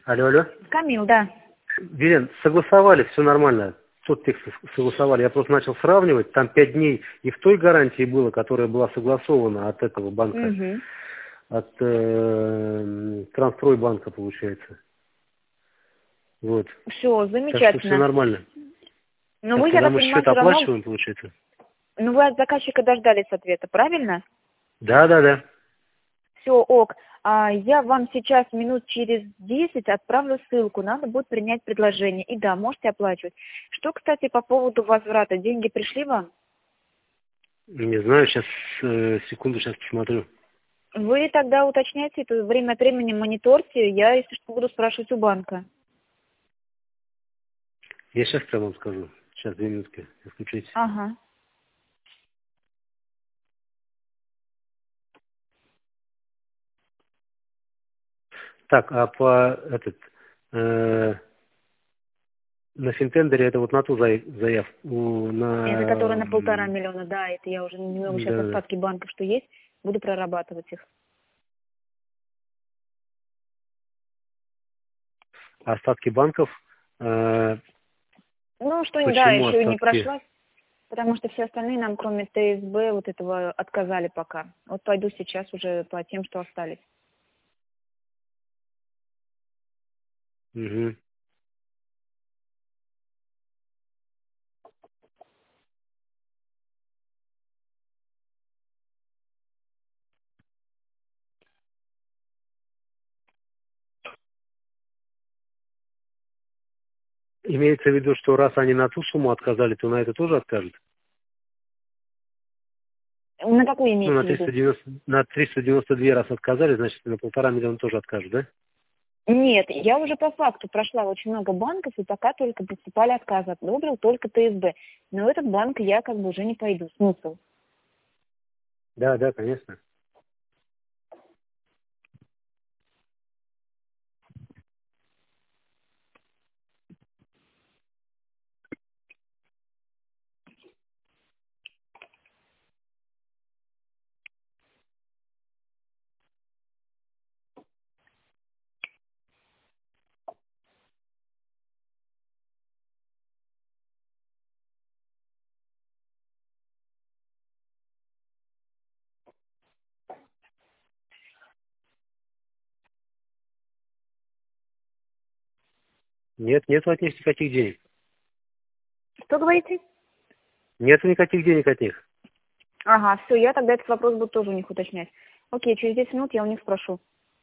Алло, алло. Камил, да. Вилен, согласовали, все нормально. Тот текст согласовали. Я просто начал сравнивать. Там 5 дней и в той гарантии было, которая была согласована от этого банка, Угу. от Трансстройбанка, получается. Вот. Все, Так что все замечательно. нормально. Но Так, вы, я тогда так мы понимаю, счет все равно, оплачиваем, получается? вы от заказчика дождались ответа, правильно? Да, да, да. Все, ок. Я вам сейчас минут через 10 отправлю ссылку. Надо будет принять предложение. И да, можете оплачивать. Что, кстати, по поводу возврата? Деньги пришли вам? Не знаю, сейчас, секунду, сейчас посмотрю. Вы тогда уточняйте это время от времени, мониторьте. Я, если что, буду спрашивать у банка. Я сейчас прямо вам скажу. Сейчас, 2 минутки. Включите. Ага. Так, а по на Финтендере это вот на ту заявку, Это на... который на 1,5 миллиона, да, это я уже немного сейчас Да, да. остатки банков, что есть, буду прорабатывать их. Остатки банков. Ну, что, да, Почему еще и не остатки? прошла, потому что все остальные нам, кроме ТСБ, вот этого отказали пока. Вот пойду сейчас уже по тем, что остались. Угу. Имеется в виду, что раз они на ту сумму отказали, то на это тоже откажут? На какую Ну, имеете в виду? на 392 раз отказали, значит, на 1,5 миллиона тоже откажут, да? Нет, я уже по факту прошла очень много банков, и пока только поступали отказы. Одобрил только ТСБ. Но в этот банк я как бы уже не пойду. Смысл? Да, да, конечно. Нет, нету от них никаких денег. Что говорите? Нету никаких денег от них. Ага, все, я тогда этот вопрос буду тоже у них уточнять. Окей, через 10 минут я у них спрошу.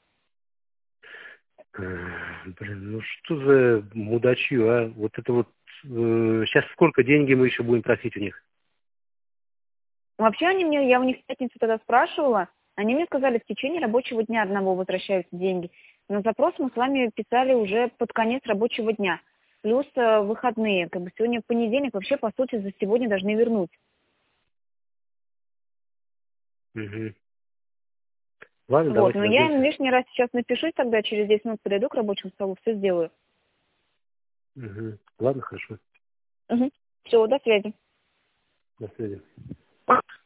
Блин, ну что за мудачье, а? Вот это вот... сейчас сколько деньги мы еще будем просить у них? Вообще я у них в пятницу тогда спрашивала, они мне сказали, в течение рабочего дня одного возвращаются деньги. Но запрос мы с вами писали уже под конец рабочего дня. Плюс выходные. Как бы сегодня понедельник, вообще, по сути, за сегодня должны вернуть. Угу. Ладно, Вот, давайте но я им дождемся. лишний раз сейчас напишу, тогда через 10 минут подойду к рабочему столу, все сделаю. Угу. Ладно, хорошо. Угу. Все, до связи. До связи.